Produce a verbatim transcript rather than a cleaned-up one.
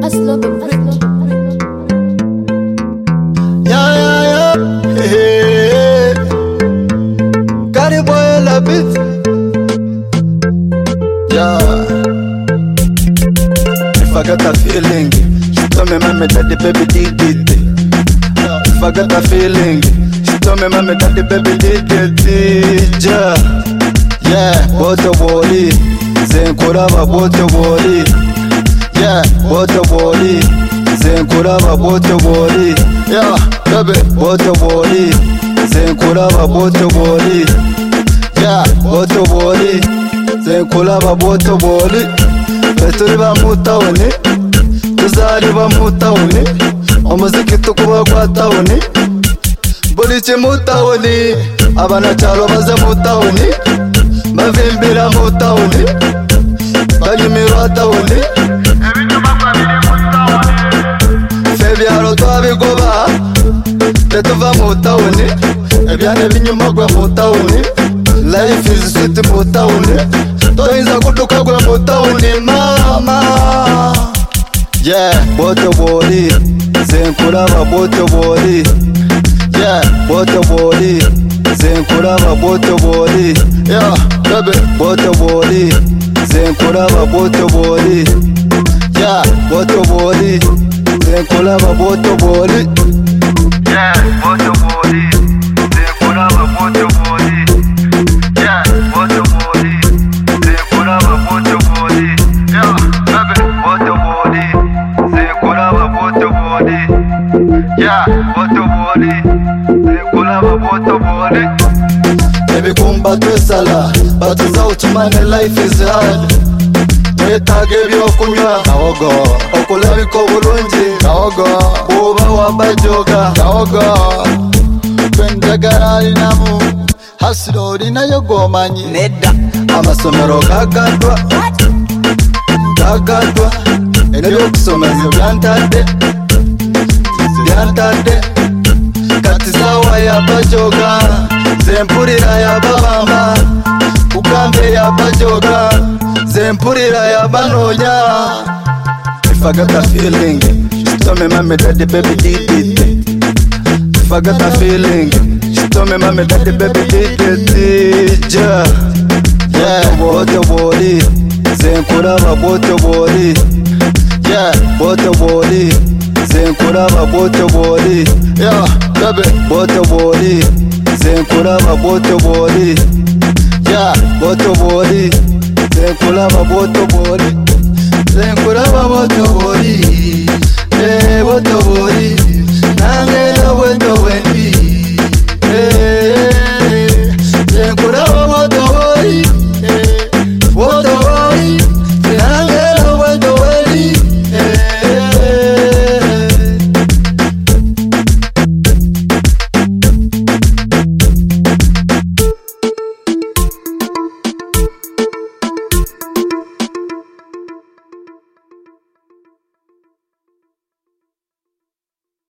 Aslo the Bridge. Yeah, yeah, yeah. Hey, hey, hey. Got it, boy, I love it. Yeah. If I got a feeling, she told me, mommy, that the baby did it. If I got a feeling, she told me, mommy, that the baby did it. Yeah. Yeah, boto boli, zenkuraba boto boli. Yeah, boto boli, zenkuraba boto boli. Yeah, baby, boto boli, zenkuraba boto boli. Yeah, boto boli, zenkuraba boto boli. Beturi ba mutawuni, tuzari ba mutawuni. Umuziki tukuba kwa tawuni, buli kimutawuni. Abana cyalo baze mutawuni, bavimbira mutawuni, banyimirwa tawuni. Febyaro twabigoba, tetuva mutawuni, ebyane binyuma gwa mutawuni. Life is sweet mutawuni, toyinza kuduka gwa mutawuni mama. Yeah, boto boli, zenkuraba boto boli. Yeah, boto boli, zenkuraba boto boli. Yeah, baby, boto boli, zenkuraba boto boli. Yeah, boto boli, zenkuraba boto boli. Yeah, boto boli, zenkuraba boto boli. Yeah, boto boli, zenkuraba boto boli. Yeah, baby, boto boli, zenkuraba boto boli. Yeah, boto boli, zenkuraba boto boli. Baby, kumba twesala, batuza utumane life is hard. Netage byokunywa kawogo, okulabika obulungi kawogo, oba wabajoga kawogo. Twendagala alinamu, hasiro olinayo gomanyi nedda. Amasomero gagadwa, gagadwa, ebyokusomesa byantadde, byantadde. Kati sawa yabajoga, zempulira yababamba, kugambe yabajoga, zempulira yabanoonya. If I got a feeling, she told me, mommy, that the baby did it. If I got a feeling, she told me, mommy, that the baby did it. Yeah, yeah, boto boli, zenkuraba boto boli. Yeah, boto boli, zenkuraba boto boli. Yeah, baby, boto boli, zenkuraba boto boli. Yeah, boto boli, zenkuraba boto boli. Zenkuraba boto boli.